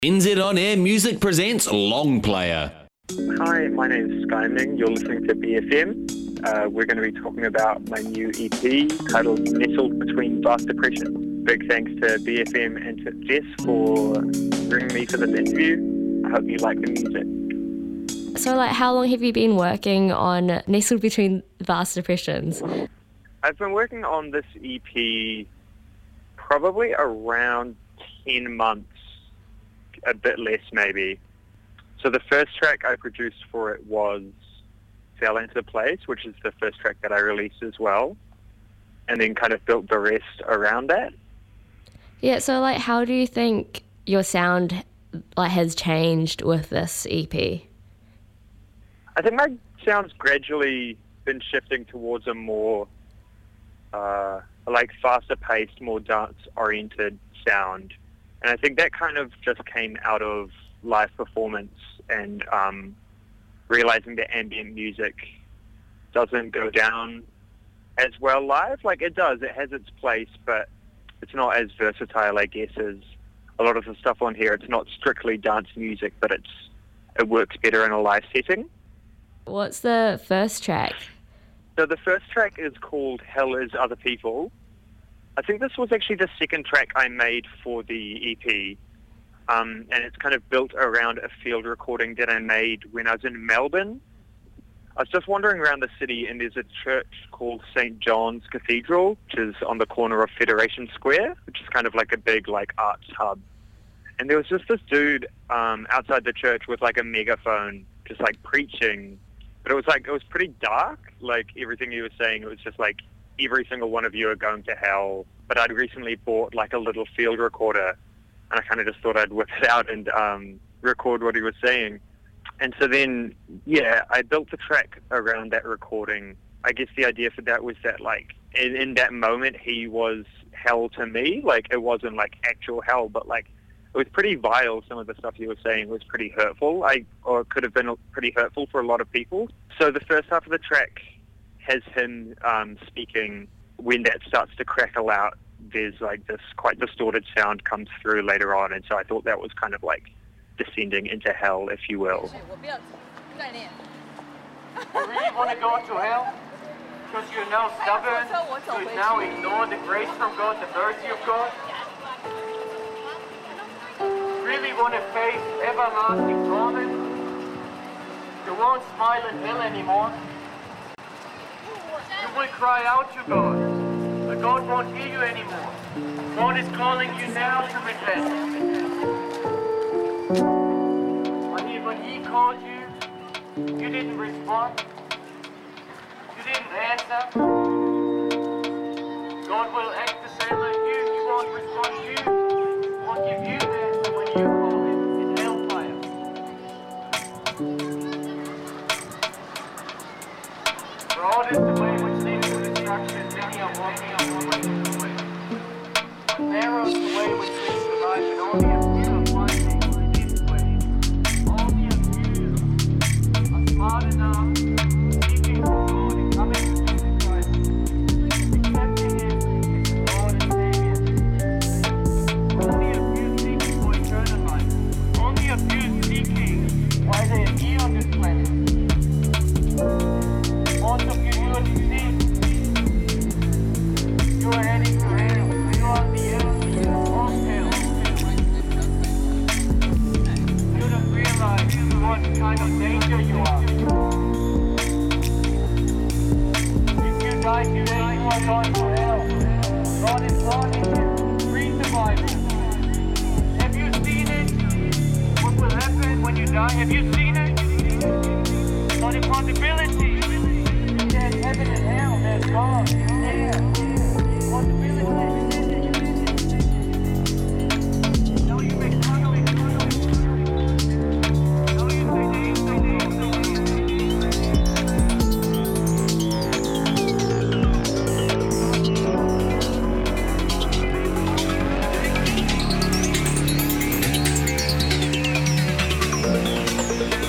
NZ On Air Music presents Long Player. Hi, my name is Sky Ming. You're listening to BFM. We're going to be talking about my new EP titled Nestled Between Vast Depression. Big thanks to BFM and to Jess for bringing me for this interview. I hope you like the music. So, how long have you been working on Nestled Between Vast Depressions? I've been working on this EP probably around 10 months, a bit less maybe. So the first track I produced for it was Fell Into Place, which is the first track that I released as well, and then kind of built the rest around that. Yeah, so how do you think your sound has changed with this EP? I think my sound's gradually been shifting towards a more faster paced, more dance oriented sound. And I think that kind of just came out of live performance and realizing that ambient music doesn't go down as well live. It does, it has its place, but it's not as versatile, I guess, as a lot of the stuff on here. It's not strictly dance music, but it works better in a live setting. What's the first track? So the first track is called Hell Is Other People. I think this was actually the second track I made for the EP, and it's kind of built around a field recording that I made when I was in Melbourne. I was just wandering around the city, and there's a church called St. John's Cathedral, which is on the corner of Federation Square, which is kind of like a big arts hub. And there was just this dude outside the church with a megaphone, just preaching. But it was pretty dark, everything he was saying. It was just every single one of you are going to hell. But I'd recently bought a little field recorder, and I kind of just thought I'd whip it out and record what he was saying. And so then, I built the track around that recording. I guess the idea for that was that in that moment he was hell to me. It wasn't actual hell, but it was pretty vile. Some of the stuff he was saying was pretty hurtful, or could have been pretty hurtful for a lot of people. So the first half of the track has him speaking. When that starts to crackle out, there's this quite distorted sound comes through later on, and so I thought that was kind of descending into hell, if you will. You really want to go to hell? Because you're now stubborn, you now ignore the grace from God, the mercy of God? Really want to face everlasting torment? You won't smile in hell anymore. You will cry out to God, but God won't hear you anymore. God is calling you now to repent. When he called you, you didn't respond. You didn't answer. God will act the same like you. He won't respond to you. He won't give you an answer when you call him. It's hellfire. Broad is the way which leads to destruction. Many are walking on the way to the way. Narrow is the way which leads to life, and only a few are finding this way. Only a few are smart enough, seeking for God and coming to Jesus Christ, accepting him as Lord and Savior. Only a few seeking for eternal life. Only a few seeking why they are here on this planet. Most of you already see, you are heading to hell. You are on the enemy of hell. You don't realize what kind of danger you are. If you die today, you are going to hell. God is warning you. Read the Bible. Have you seen it? What will happen when you die? Have you seen it? Not a possibility. There's heaven and hell, there's God, it's there. Possibility. No, you make fun of it. No, you say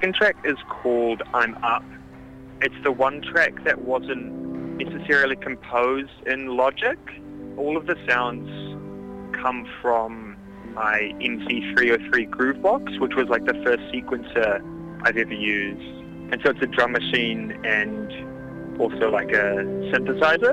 second track is called I'm Up. It's the one track that wasn't necessarily composed in Logic. All of the sounds come from my MC303 Groovebox, which was like the first sequencer I've ever used. And so it's a drum machine and also like a synthesizer.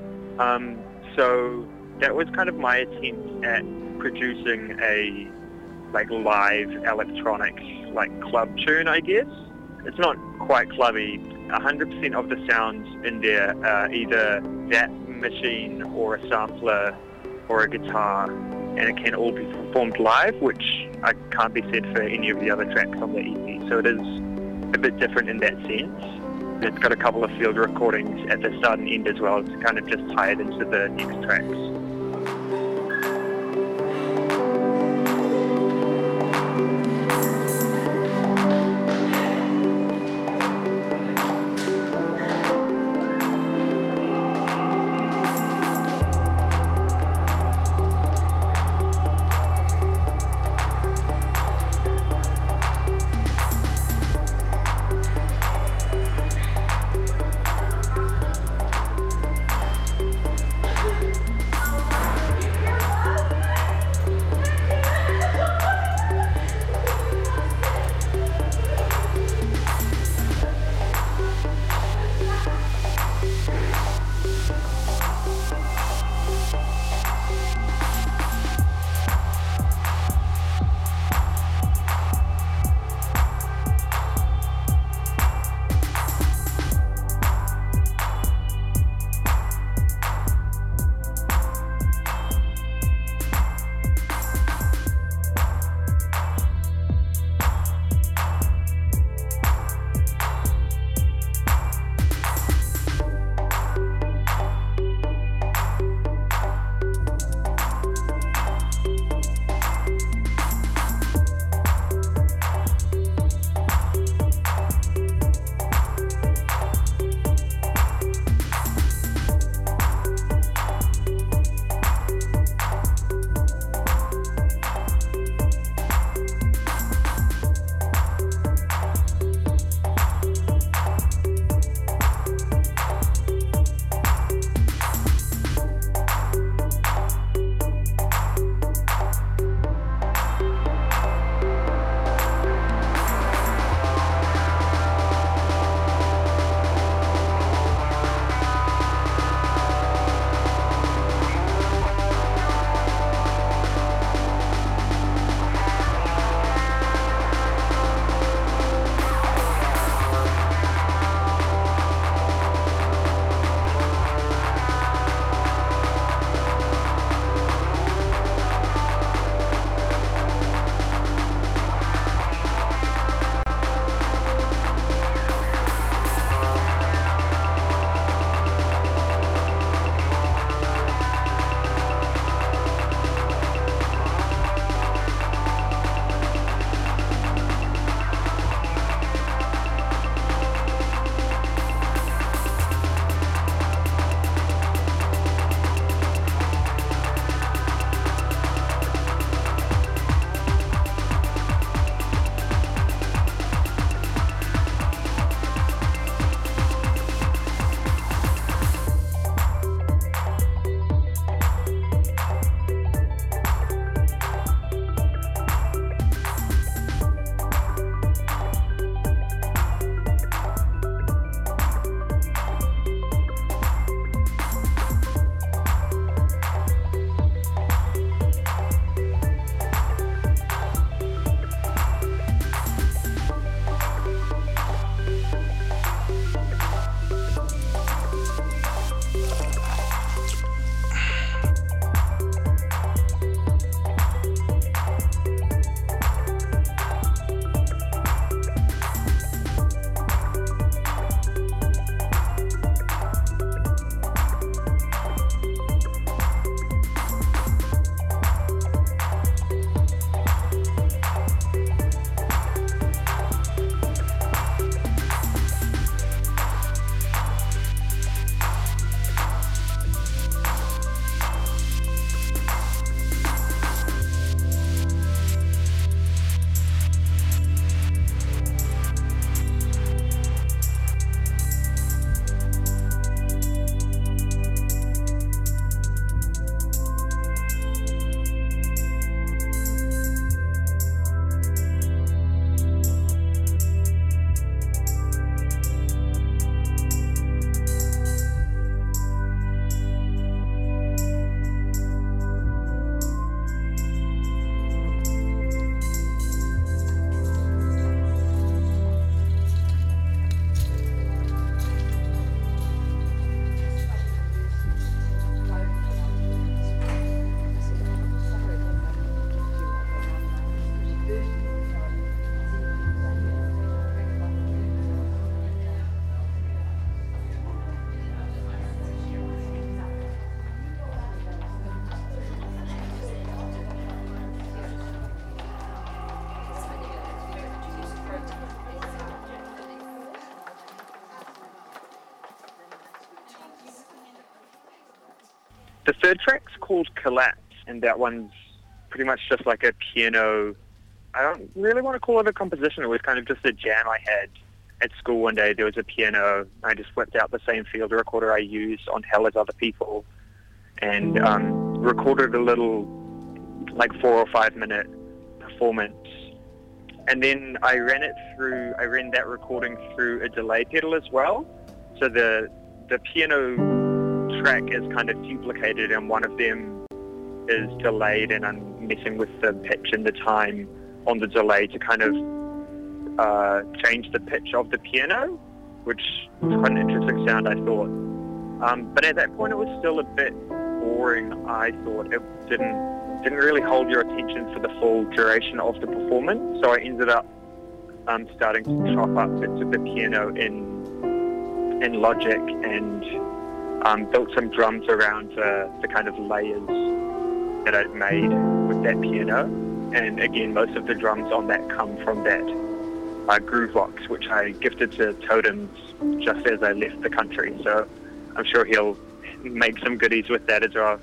So that was kind of my attempt at producing a like live electronic like club tune, I guess. It's not quite clubby. 100% of the sounds in there are either that machine or a sampler or a guitar, and it can all be performed live, which I can't be said for any of the other tracks on the EP. So it is a bit different in that sense. It's got a couple of field recordings at the start and end as well to kind of just tie it into the next tracks. The third track's called Collapse, and that one's pretty much just like a piano. I don't really want to call it a composition. It was kind of just a jam I had at school one day. There was a piano. I just whipped out the same field recorder I used on Hell as Other People and recorded a little, like 4 or 5 minute performance. And then I ran that recording through a delay pedal as well. So the piano track is kind of duplicated, and one of them is delayed, and I'm messing with the pitch and the time on the delay to kind of change the pitch of the piano, which was quite an interesting sound, I thought. But at that point, it was still a bit boring, I thought. It didn't really hold your attention for the full duration of the performance, so I ended up starting to chop up bits of the piano in Logic and built some drums around the kind of layers that I'd made with that piano. And again, most of the drums on that come from that Groovebox, which I gifted to Totems just as I left the country. So I'm sure he'll make some goodies with that as well.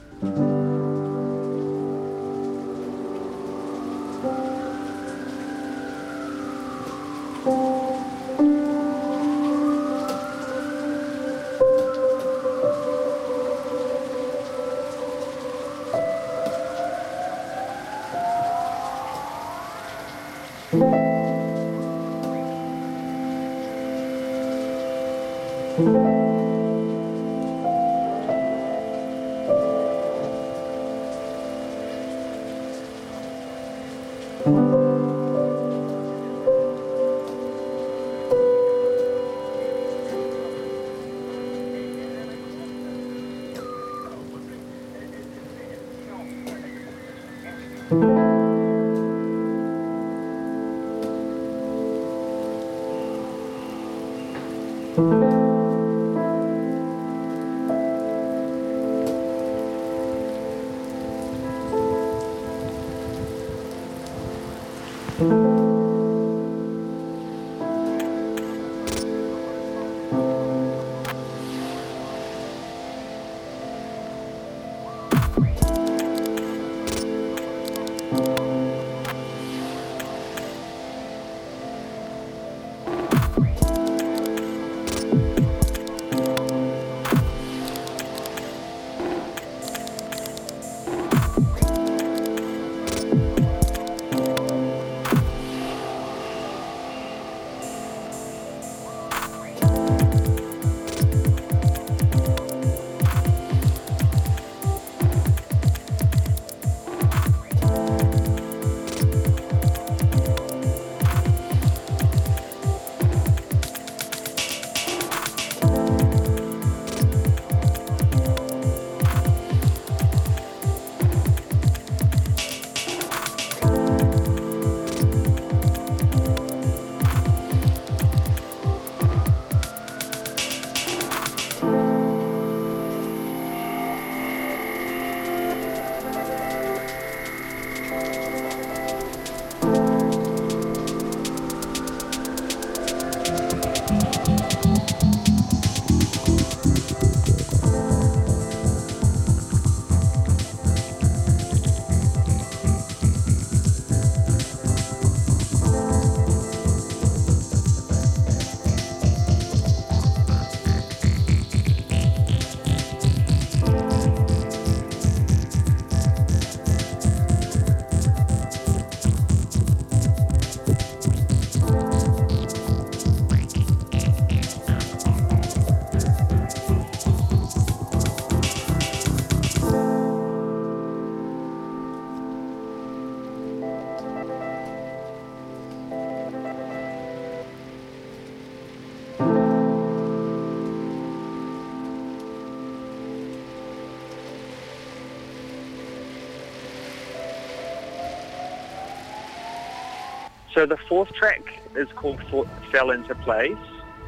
So the fourth track is called Fell Into Place.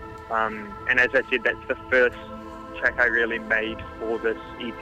And as I said, that's the first track I really made for this EP.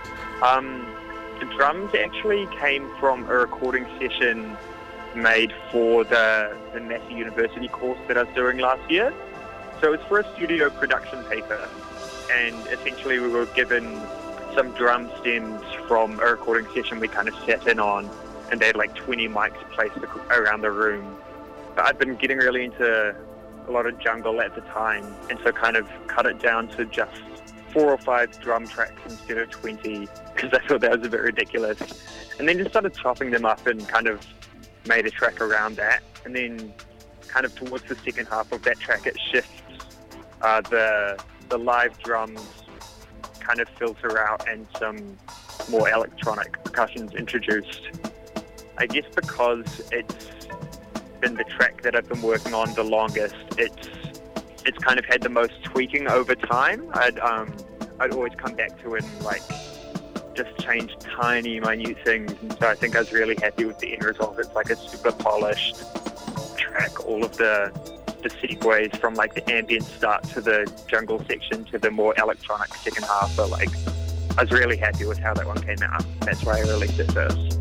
The drums actually came from a recording session made for the Massey University course that I was doing last year. So it was for a studio production paper. And essentially we were given some drum stems from a recording session we kind of sat in on, and they had like 20 mics placed around the room. But I'd been getting really into a lot of jungle at the time, and so kind of cut it down to just 4 or 5 drum tracks instead of 20, because I thought that was a bit ridiculous. And then just started chopping them up and kind of made a track around that. And then kind of towards the second half of that track, it shifts. The live drums kind of filter out and some more electronic percussion's introduced. I guess because it's been the track that I've been working on the longest, it's kind of had the most tweaking over time. I'd always come back to it and like just change tiny, minute things, and so I think I was really happy with the end result. It's like a super polished track. All of the segues from like the ambient start to the jungle section to the more electronic second half are like, I was really happy with how that one came out. That's why I released it first.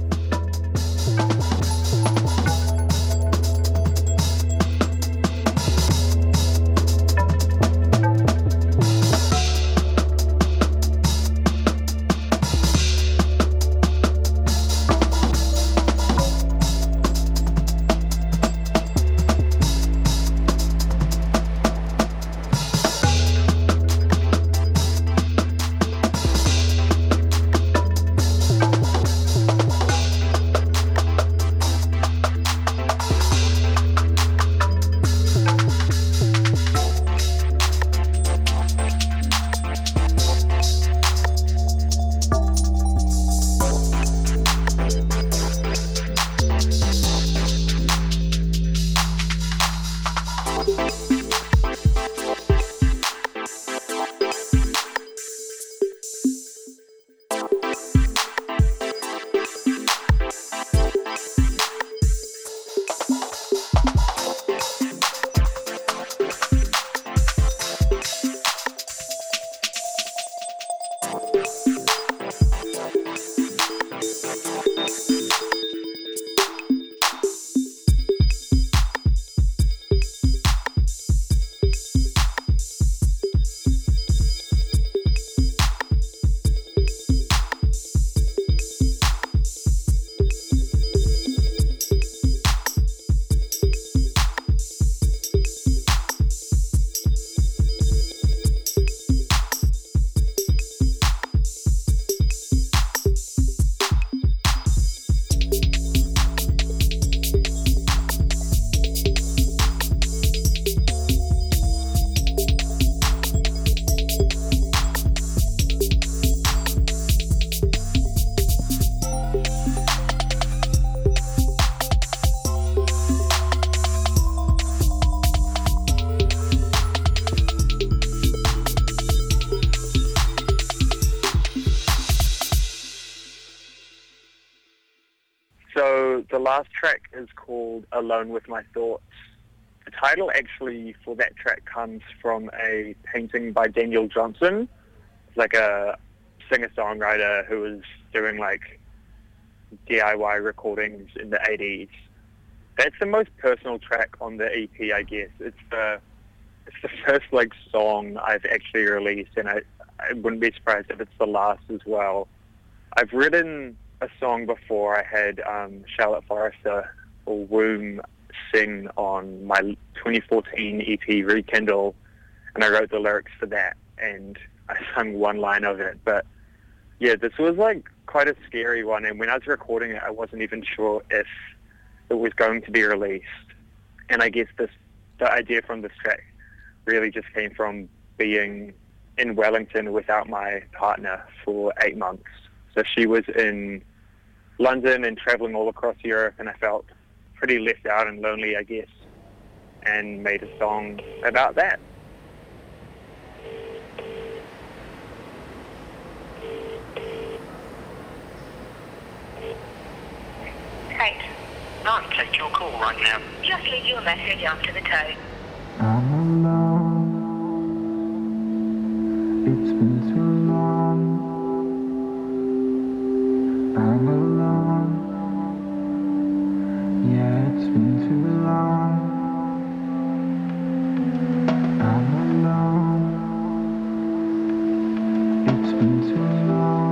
So the last track is called Alone With My Thoughts. The title actually for that track comes from a painting by Daniel Johnson, like a singer-songwriter who was doing like DIY recordings in the 80s. That's the most personal track on the EP, I guess. It's the first like song I've actually released, and I wouldn't be surprised if it's the last as well. I've written a song before. I had Charlotte Forrester or Womb sing on my 2014 EP Rekindle, and I wrote the lyrics for that, and I sung one line of it. But yeah, this was like quite a scary one, and when I was recording it, I wasn't even sure if it was going to be released. And I guess the idea from this track really just came from being in Wellington without my partner for 8 months. So she was in London and traveling all across Europe, and I felt pretty left out and lonely, I guess, and made a song about that. Kate. Can't take your call right now. Just leave your message after the tone. I'm alone. It's been too long. I'm alone. Yeah, it's been too long. I'm alone. It's been too long.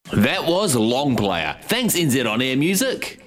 That was Long Player. Thanks NZ On Air Music.